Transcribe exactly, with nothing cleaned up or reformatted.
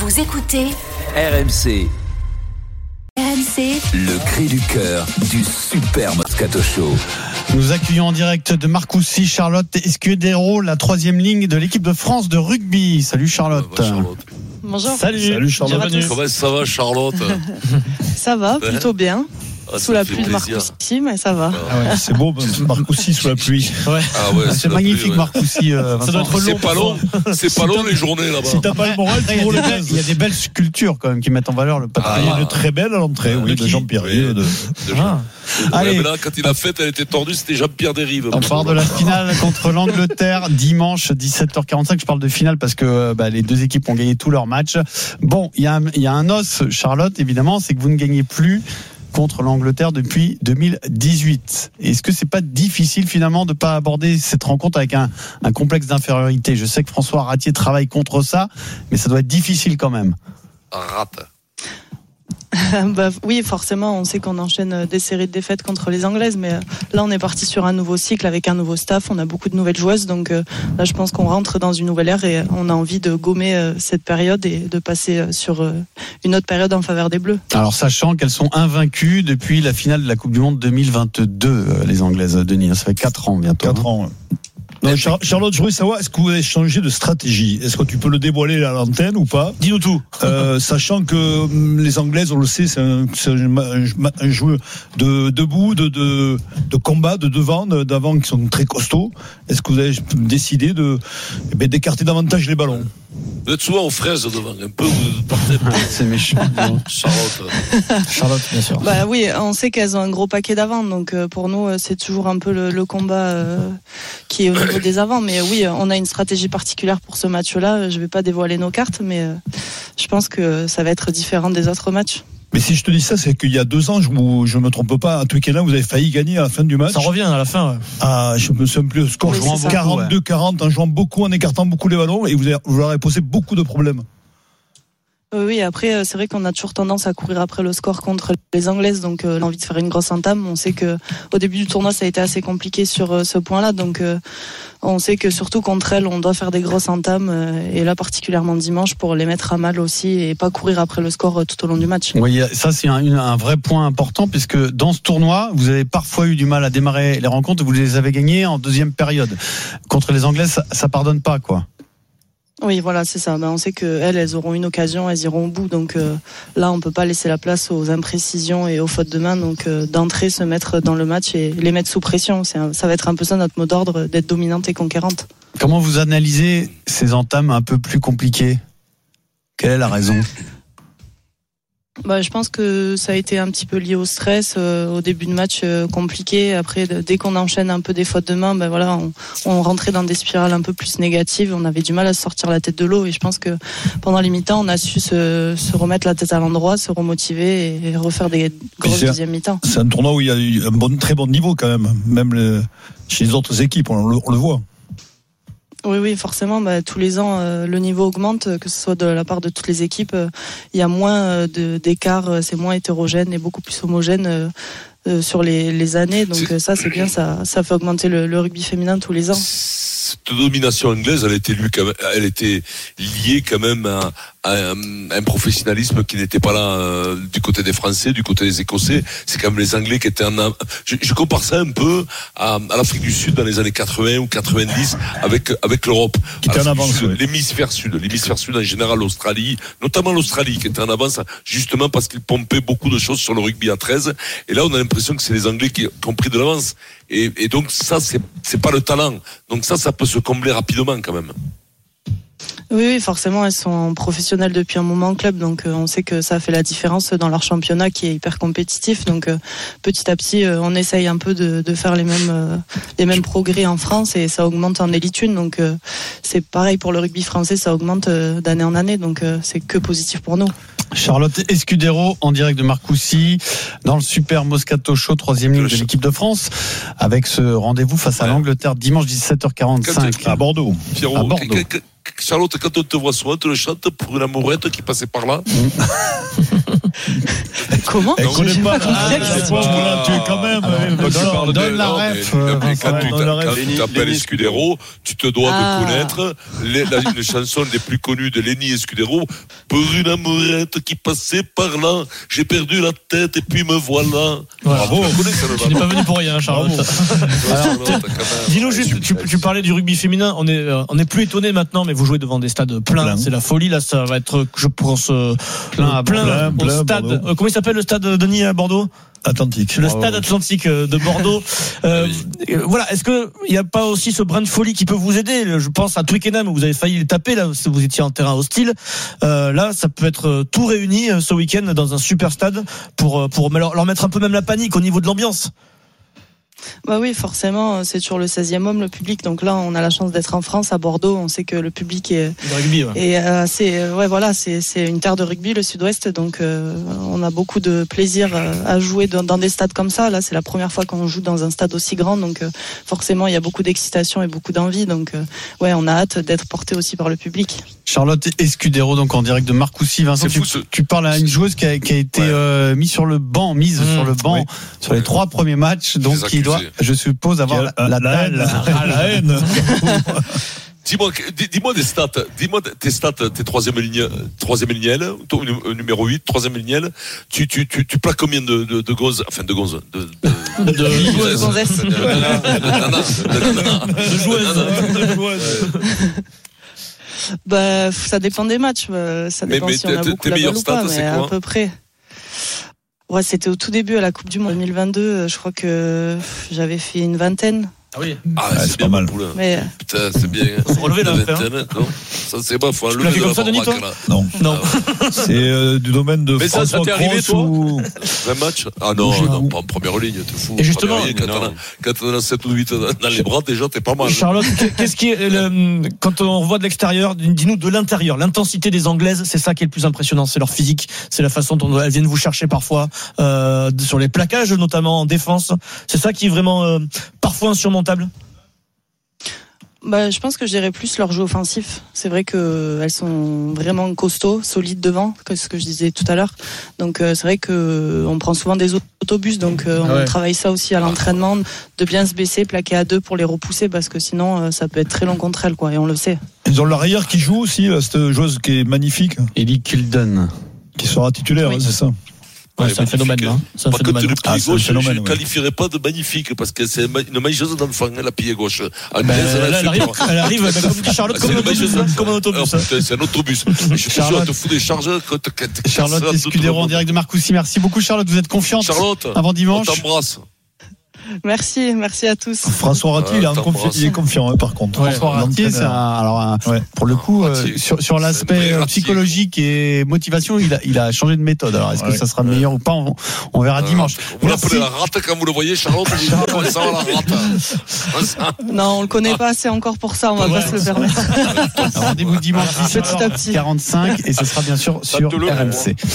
Vous écoutez R M C. R M C. Le cri du cœur du Super Moscato Show. Nous accueillons en direct de Marcoussis Charlotte Escudero, la troisième ligne de l'équipe de France de rugby. Salut Charlotte. Euh, bah, Charlotte. Bonjour. Salut. Salut Charlotte. Bonjour Comment ça va Charlotte? Ça va, plutôt bien. Ah, sous la pluie de Marcoussis, mais ça va. Ah ouais, c'est beau, Marcoussis sous la pluie. Ouais. Ah ouais, c'est magnifique pluie, Marcoussis. Euh, ça doit être long. C'est pas long. C'est pas long les journées là-bas. Si t'as pas le moral, tu roules les belles. Il y a des belles sculptures quand même qui mettent en valeur le patrimoine. Ah, il y a de très belles à l'entrée, ah, oui, de Jean-Pierre. Oui, de, de ah. Allez, là, quand il a fait, elle était tordue, c'était Jean-Pierre Derive. On part de la finale contre l'Angleterre dimanche dix-sept heures quarante-cinq. Je parle de finale parce que bah, les deux équipes ont gagné tous leurs matchs. Bon, il y a, y a un os, Charlotte, évidemment, c'est que vous ne gagnez plus contre l'Angleterre depuis deux mille dix-huit. Est-ce que c'est pas difficile finalement de pas aborder cette rencontre avec un, un complexe d'infériorité? Je sais que François Ratier travaille contre ça, mais ça doit être difficile quand même. Rate. Bah, oui, forcément, on sait qu'on enchaîne des séries de défaites contre les Anglaises, mais là, on est parti sur un nouveau cycle avec un nouveau staff. On a beaucoup de nouvelles joueuses, donc là, je pense qu'on rentre dans une nouvelle ère et on a envie de gommer cette période et de passer sur une autre période en faveur des Bleus. Alors, sachant qu'elles sont invaincues depuis la finale de la Coupe du Monde deux mille vingt-deux, les Anglaises, Denis. Ça fait quatre ans bientôt. quatre ans. Non, Char- Charlotte, je voulais savoir, est-ce que vous avez changé de stratégie? Est-ce que tu peux le dévoiler à l'antenne ou pas? Dis-nous tout. Euh, sachant que les Anglaises, on le sait, c'est un, c'est un, un jeu de debout, de, de, de combat, de devant, de, d'avant qui sont très costauds. Est-ce que vous avez décidé de, eh bien, d'écarter davantage les ballons? Vous êtes souvent aux fraises devant, un peu, vous partez un peu. C'est méchant. Charlotte. Charlotte, bien sûr. Bah oui, on sait qu'elles ont un gros paquet d'avant, donc euh, pour nous, euh, c'est toujours un peu le, le combat euh, qui est au niveau des avants. Mais oui, on a une stratégie particulière pour ce match-là. Je vais pas dévoiler nos cartes, mais euh, je pense que ça va être différent des autres matchs. Mais si je te dis ça, c'est qu'il y a deux ans, je ne me trompe pas, à Twickenham, vous avez failli gagner à la fin du match. Ça revient à la fin. Ouais. Ah, je me souviens plus le score, oui, jouant quarante-deux quarante, en jouant beaucoup, en écartant beaucoup les ballons, et vous, avez, vous leur avez posé beaucoup de problèmes. Oui, après, c'est vrai qu'on a toujours tendance à courir après le score contre les Anglaises, donc euh, l'envie de faire une grosse entame. On sait que au début du tournoi, ça a été assez compliqué sur euh, ce point-là, donc euh, on sait que surtout contre elles, on doit faire des grosses entames, euh, et là particulièrement dimanche, pour les mettre à mal aussi et pas courir après le score euh, tout au long du match. Oui, ça c'est un, un vrai point important, puisque dans ce tournoi, vous avez parfois eu du mal à démarrer les rencontres, vous les avez gagnées en deuxième période. Contre les Anglaises, ça, ça pardonne pas, quoi. Oui, voilà, c'est ça. Ben, on sait qu'elles, elles auront une occasion, elles iront au bout. Donc euh, là, on peut pas laisser la place aux imprécisions et aux fautes de main. Donc euh, d'entrer, se mettre dans le match et les mettre sous pression. C'est un, ça va être un peu ça notre mot d'ordre, d'être dominante et conquérante. Comment vous analysez ces entames un peu plus compliquées? Quelle est la raison? Bah, je pense que ça a été un petit peu lié au stress, euh, au début de match euh, compliqué. Après, de, dès qu'on enchaîne un peu des fautes de main, ben voilà, on, on rentrait dans des spirales un peu plus négatives. On avait du mal à sortir la tête de l'eau, et je pense que pendant les mi-temps, on a su se, se remettre la tête à l'endroit, se remotiver et, et refaire des grosses deuxièmes mi-temps. C'est un tournoi où il y a eu un bon, très bon niveau quand même, même le, chez les autres équipes, on le, on le voit. Oui, oui, forcément. Bah, tous les ans, euh, le niveau augmente, que ce soit de la part de toutes les équipes. Il euh, y a moins euh, de, d'écart, euh, c'est moins hétérogène et beaucoup plus homogène euh, euh, sur les, les années. Donc euh, ça, c'est bien, ça, ça fait augmenter le, le rugby féminin tous les ans. Cette domination anglaise, elle était, lui, quand même, elle était liée quand même à, à, un, à un professionnalisme qui n'était pas là euh, du côté des Français, du côté des Écossais. C'est quand même les Anglais qui étaient en... Je, je compare ça un peu à, à l'Afrique du Sud dans les années quatre-vingts ou quatre-vingt-dix avec, avec l'Europe. Qui était en avance. Sud, l'hémisphère sud. L'hémisphère sud en général, l'Australie, notamment l'Australie qui était en avance justement parce qu'ils pompaient beaucoup de choses sur le rugby à treize. Et là, on a l'impression que c'est les Anglais qui, qui ont pris de l'avance. Et, et donc ça, c'est, c'est pas le talent. Donc ça, ça peut se combler rapidement quand même. Oui, oui, forcément, elles sont professionnelles depuis un moment en club, donc euh, on sait que ça a fait la différence dans leur championnat qui est hyper compétitif. Donc euh, petit à petit, euh, on essaye un peu de, de faire les mêmes euh, les mêmes progrès en France et ça augmente en élite une. Donc euh, c'est pareil pour le rugby français, ça augmente euh, d'année en année, donc euh, c'est que positif pour nous. Charlotte Escudero en direct de Marcoussis dans le Super Moscato Show, troisième ligne de l'équipe de France, avec ce rendez-vous face à l'Angleterre dimanche dix-sept heures quarante-cinq à Bordeaux. Pierrot, à Bordeaux. Charlotte, quand on te voit souvent, tu le chantes pour une amourette qui passait par là. Comment? Elle connaît pas. Ah, Voilà, tu es quand même. Quand tu parles donne de- la non, ref, mais- euh, mais quand Vincent, tu donne t'a- la ref. quand tu t'appelles Lenny Escudero, tu te dois Ah. de connaître les, la, les chansons les plus connues de Lenny Escudero. Pour une amourette qui passait par là, j'ai perdu la tête et puis me voilà. Bravo. Tu la connais, celle-là, Tu n'es non? pas venu pour rien, Charlotte. Ouais, Charlotte, quand même. Dis-nous juste, tu, tu parlais du rugby féminin, on est, euh, on est plus étonné maintenant, mais vous jouez devant des stades pleins, Plein. c'est la folie, là, ça va être, je pense, euh, Plein à plein, plein, au plein, stade. Bordeaux. Euh, comment il s'appelle le stade, Denis, à Bordeaux? Atlantique. Le stade Atlantique euh, de Bordeaux. Euh, euh, voilà, est-ce que il n'y a pas aussi ce brin de folie qui peut vous aider? Je pense à Twickenham où vous avez failli les taper là, si vous étiez en terrain hostile. Euh, là, ça peut être euh, tout réuni euh, ce week-end dans un super stade pour euh, pour leur, leur mettre un peu même la panique au niveau de l'ambiance. Bah oui, forcément, c'est toujours le seizième homme, le public. Donc là, on a la chance d'être en France, à Bordeaux. On sait que le public est, Le rugby. Ouais. et euh, c'est ouais voilà, c'est c'est une terre de rugby, le Sud-Ouest. Donc euh, on a beaucoup de plaisir euh, à jouer dans, dans des stades comme ça. Là, c'est la première fois qu'on joue dans un stade aussi grand. Donc euh, forcément, il y a beaucoup d'excitation et beaucoup d'envie. Donc euh, ouais, on a hâte d'être porté aussi par le public. Charlotte Escudero, donc en direct de Marcoussis. Vincent, C'est tu, fou, ce- tu parles à une joueuse qui a, qui a été Ouais. euh, mise sur le banc, mise Mmh, sur le banc oui. sur les Ouais. trois premiers matchs, donc Les qui doit, accusés. je suppose, avoir la, la, la haine. dalle. Ah, la haine. Dis-moi, dis- dis-moi des stats. Dis-moi tes stats, tes troisième ligne, troisième lignelle, ton nu- numéro huit, troisième lignelle. Tu, tu, tu, tu plaques combien de, de, de gonzes, enfin de gonzes, de, de, De, De gonzesses. de, de, de, de, de, de joueuses. Bah, ça dépend des matchs. euh, Ça Mais- dépend mais si on a tes- beaucoup tes la meilleurs balle ou pas, stats, c'est mais à quoi peu près. Ouais, c'était au tout début à la Coupe du Monde deux mille vingt-deux. euh, Je crois que j'avais fait une vingtaine. Ah oui. Ah, Ouais, c'est c'est bien, pas mal. mon poulain. Mais Putain, c'est bien. Faut se relever, là, La après, hein. vingtaine, non? Ça, c'est bon, faut enlever plaquais de comme la ça, Denis, baraque, toi là. Non. Non. C'est euh, du domaine de Mais ça, ça François t'est arrivé, Cross toi ou vingt matchs? Ah non, Je- non, pas en première ligne, t'es fou. Et justement, Première ligne, quand non. t'en as- quand t'en as sept ou huit dans les bras, déjà, t'es pas mal. Charlotte, qu'est-ce qui est le, quand on voit de l'extérieur, dis-nous de l'intérieur, l'intensité des Anglaises, c'est ça qui est le plus impressionnant, c'est leur physique, c'est la façon dont elles viennent vous chercher parfois euh, sur les plaquages, notamment en défense. C'est ça qui est vraiment euh, parfois insurmontable. bah, je pense que je dirais plus leur jeu offensif. C'est vrai que elles sont vraiment costauds, solides devant, que ce que je disais tout à l'heure. Donc euh, c'est vrai que on prend souvent des autobus, donc euh, on Ouais. travaille ça aussi à l'entraînement, de bien se baisser, plaquer à deux pour les repousser, parce que sinon euh, ça peut être très long contre elles, quoi. Et on le sait. Ils ont l'arrière qui joue aussi, là, cette joueuse qui est magnifique, Ellie Kilden. qui sera titulaire, Oui. hein, c'est ça. Ouais, Ouais, c'est un phénomène, magnifique, hein. C'est un Par contre, phénomène. le Ah, pied c'est un gauche, je phénomène, ne ouais. qualifierais pas de magnifique, parce que c'est une mailleuse d'enfant, hein, la pied gauche. Ah, Ben, mais elle, là, elle fait arrive, peur. elle arrive, ben, comme dit Charlotte, Ah, comme c'est un une mailleuse autobus, hein, d'enfant. comme un autobus. Ah, hein. putain, c'est un autobus. Je suis sûr, Charlotte- elle te fout des charges quand te- quand te Charlotte casses la Escudero en tête. direct de Marcoussis. Merci beaucoup, Charlotte. Vous êtes confiante Charlotte, avant on dimanche? t'embrasse. Merci, merci à tous. François Ratier, Ah, il, est en t'embrasse. confi- il est confiant, hein, par contre. François Ratier, c'est un- alors un- Ouais. pour le coup, euh, Ratier. sur, sur C'est l'aspect un vrai euh, Ratier. psychologique et motivation, il a, il a changé de méthode. Alors, est-ce que Ouais. ça sera meilleur ou pas? On, on verra dimanche. Vous Merci. l'appelez la rate quand vous le voyez, Charlotte, vous dites comment ça va la rate? Non, on le connaît pas assez encore pour ça, on va Ouais. pas se le permettre. Rendez-vous dimanche Petit à petit. dix-sept heures quarante-cinq et ce sera bien sûr sur Tente-le, R M C.